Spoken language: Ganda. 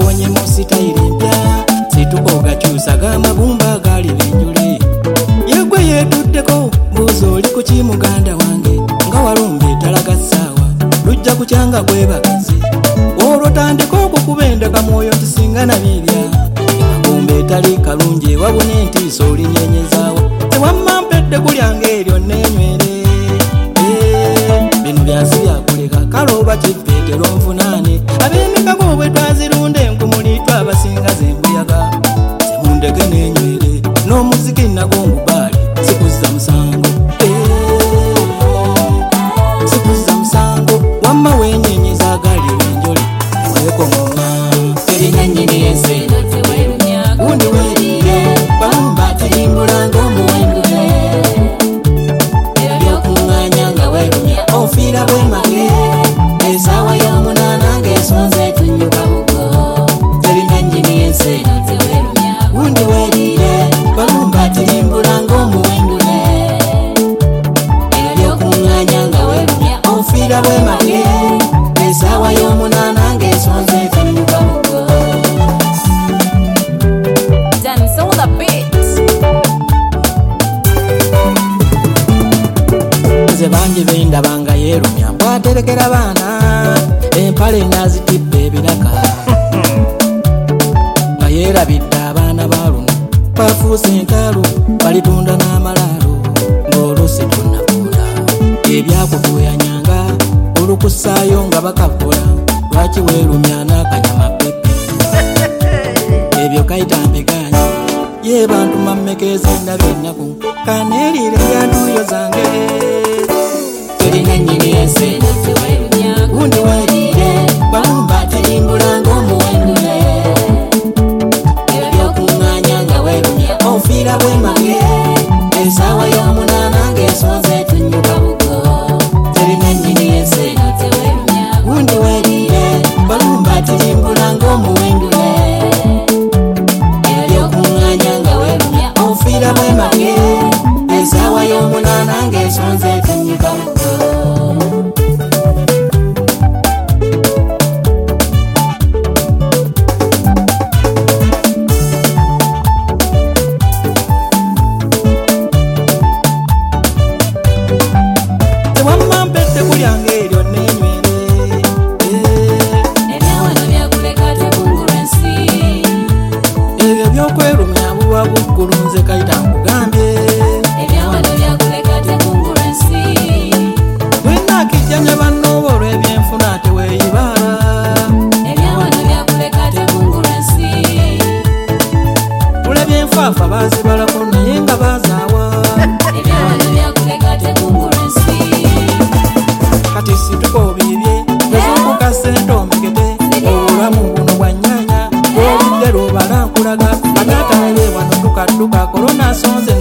Gabonye mu sitayiri mpya situko gakyusa gamabumba gali benjule yegwe yetuddeko mbuuza oli ku ki muganda wange nga walumba ettalaga ssaawa lujja kukyanga gwebakazi olwo tandika okukuba endeka mwoyo tisinga nabirya agumba etali kalungi wabuna entiisa olinyenyezaawo tewammampedde kulyange eryo neenywere bino byansi byakuleka kale oba kifeetera onvunaane ab'emikago bwe twazirunda enkumuli twabasinga zembuyaga temundeke neenywere n'omuziki nago ngubaali sikuzza musango sikuzza musango wamma wenyenyeza gali wenjole wekomoma terinyanyini yense gundi werire balumba terimbula ng'omuwendule ebyokuŋŋaanya nga werumya ofiira bwemage esaawa y'omunaana ng'esonze tunyuka bugo terinyanyini yense gundi werire balumba terimbula ng'omuwendule ebyokuŋŋaanya nga werumya ofiira bwemage esaawa y'omunaana ng'esonze tunyuka bugo. Nze bangi bendabanga yeerumya bwaterekera baana empale nazitibba ebiraka nga yeerabidde abaana baaluno bafuuse entalo balitunda n'amalaalo ng'oluusi tonnakola ebyakutuuyanyanga olukussaayo nga bakakula lwaki weerumya n'akanyama pepe ebyo kayita mbigaanyi ye bantu mammekeza endabye ennaku kaneeriire byantuuyo zange terinyanyini yense gundi werire balumba terimbula ng'omuwendule ebyokuŋŋaanya nga werumya ofiira bwemage esaawa y'omunaana ng'esonze tunyuka bugo terinyanyini yense gundi werire balumba terimbula ng'omuwendule ebyokuŋŋaanya nga werumya ofiira bwemage esaawa y'omunaana ng'esonze tunyuka bugo. Tewammampedde kulyange eryo neenywere ebyawano byakuleka tekungulwa ensi ebyo byokwerumya bulwa buggulu nze kayita nkugambye ebyawano byakuleka tekungulwa ensi bwenakijjanya bannooba olw'ebyenfuna teweeyibaala ebyawano byakuleka tekungulwa ensi tulabye enfaafa baazibalako naye nga baazaawa ebyawano byakuleka tekungulwa ensi kati situko bibye ezokuka ssente omegete obulamu buno bwa nnyaanya oludde lwobala nkulaga banaatalabe wano tukadduka korona sonze